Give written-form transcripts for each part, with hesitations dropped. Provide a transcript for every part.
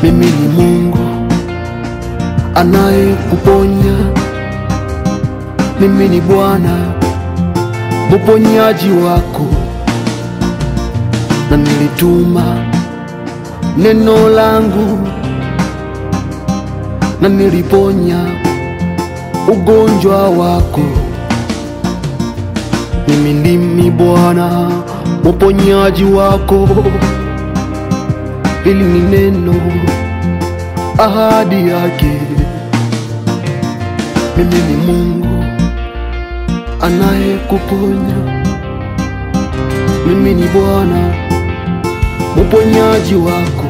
Mimi ni Mungu anayekuponya. Mimi ni Bwana mponyaji wako, na nilituma neno langu na niliponya ugonjwa wako. Mimi ndimi Bwana mponyaji wako. Hili ni neno, ahadi yake. Mimi ni Mungu anayekuponya. Mimi ni Bwana mponyaji wako.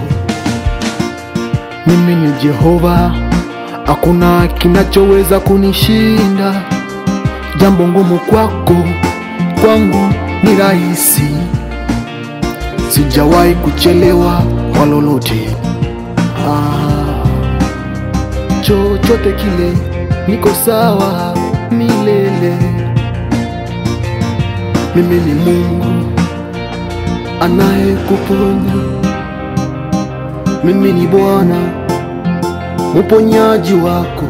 Mimi ni Jehova, hakuna kinachoweza kunishinda. Jambo ngumu kwako, kwangu ni rahisi. Sijawahi kuchelewa kwa lolote. Chochote kile niko sawa milele. Mimi ni Mungu anayekuponya. Mimi ni Bwana mponyaji wako.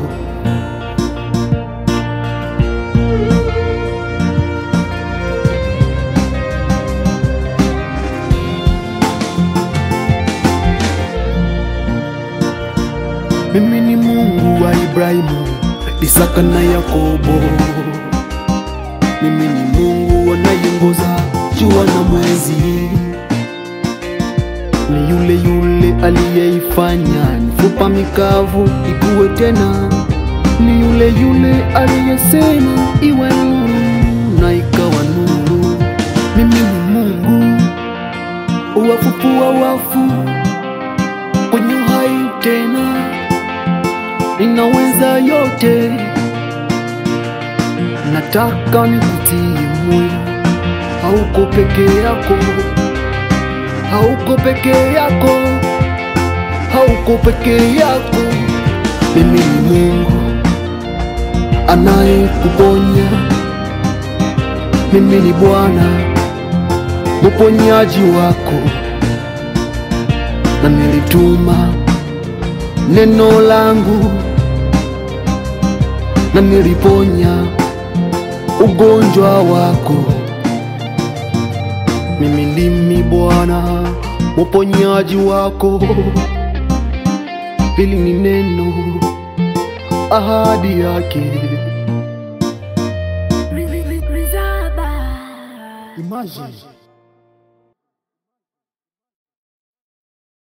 Mimi ni Mungu wa Ibrahimu, Isaka na Yakobo. Mimi ni Mungu anayeongoza jua na mwezi. Ni yule yule aliyeifanya mifupa mikavu ikuwe tena. Ni yule yule aliyesema iwe nuru, na ikawa nuru. Mimi ni Mungu uwafufua wafu kwenye uhai tena. Ninaweza yote, nataka nikutie moyo. Hauko peke yako, hauko peke yako, hauko peke yako. Mimi ni Mungu anayekuponya. Mimi ni Bwana mponyaji wako, na nilituma neno langu na niliponya ugonjwa wako. Mimi ndimi Bwana mponyaji wako. Hili ni neno, ahadi yake. Imagine